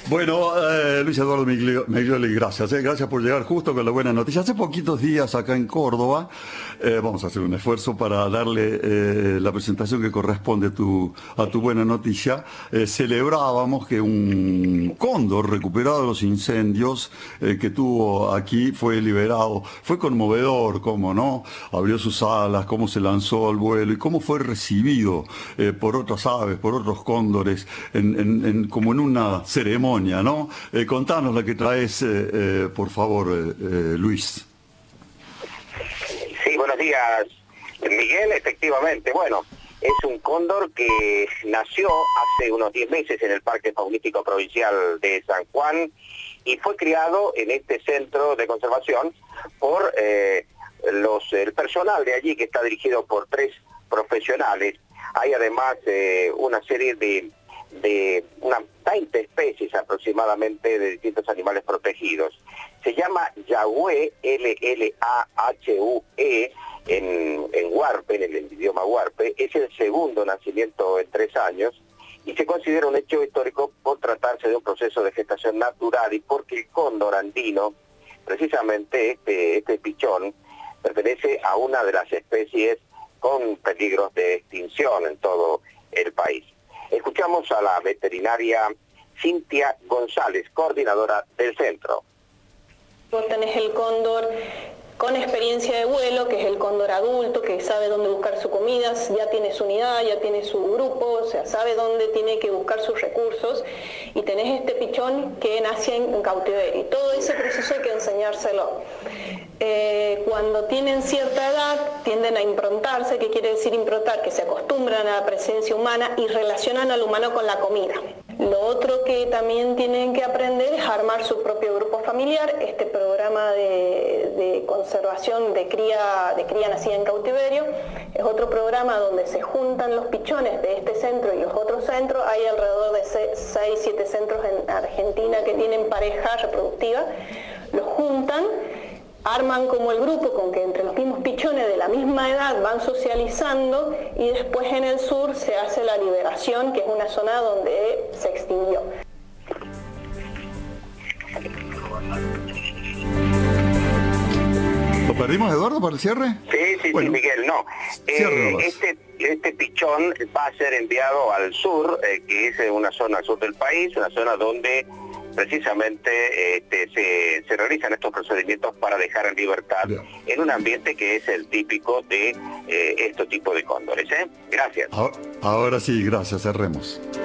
Bueno, Luis Eduardo Miglioli, gracias. Gracias por llegar justo con la buena noticia. Hace poquitos días acá en Córdoba, vamos a hacer un esfuerzo para darle la presentación que corresponde a tu buena noticia. Celebrábamos que un cóndor recuperado de los incendios que tuvo aquí fue liberado. Fue conmovedor, cómo no, abrió sus alas, cómo se lanzó al vuelo y cómo fue recibido por otras aves, por otros cóndores, como en una ceremonia, ¿no? Contanos la que traes, por favor, Luis. Sí, buenos días, Miguel. Efectivamente, bueno, es un cóndor que nació hace unos 10 meses en el Parque Faunístico Provincial de San Juan y fue criado en este centro de conservación por el personal de allí, que está dirigido por 3 profesionales. Hay además una serie de unas 20 especies aproximadamente de distintos animales protegidos. Se llama Yahue, L-L-A-H-U-E, en huarpe, en el idioma huarpe. Es el segundo nacimiento en 3 años y se considera un hecho histórico por tratarse de un proceso de gestación natural y porque el cóndor andino, precisamente este pichón, pertenece a una de las especies con peligros de extinción en todo el país. Escuchamos a la veterinaria Cintia González, coordinadora del centro. Vos tenés el cóndor con experiencia de vuelo, que es el cóndor adulto, que sabe dónde buscar su comida, ya tiene su unidad, ya tiene su grupo, o sea, sabe dónde tiene que buscar sus recursos, y tenés este pichón que nace en cautiverio, y todo ese proceso hay que enseñárselo. Cuando tienen cierta edad tienden a improntarse. ¿Qué quiere decir improntar? Que se acostumbran a la presencia humana y relacionan al humano con la comida. Lo otro que también tienen que aprender es armar su propio grupo familiar. Este programa de conservación de cría nacida en cautiverio es otro programa donde se juntan los pichones de este centro y los otros centros. Hay alrededor de 6-7 centros en Argentina que tienen pareja reproductiva. Los juntan, arman como el grupo con que entre los mismos pichones de la misma edad van socializando, y después en el sur se hace la liberación, que es una zona donde se extinguió. ¿Lo perdimos, Eduardo, para el cierre? Sí, bueno, sí, Miguel, no. Este pichón va a ser enviado al sur, que es una zona al sur del país, una zona donde precisamente se realizan estos procedimientos para dejar en libertad en un ambiente que es el típico de este tipo de cóndores. Gracias. Ahora sí, gracias, cerremos.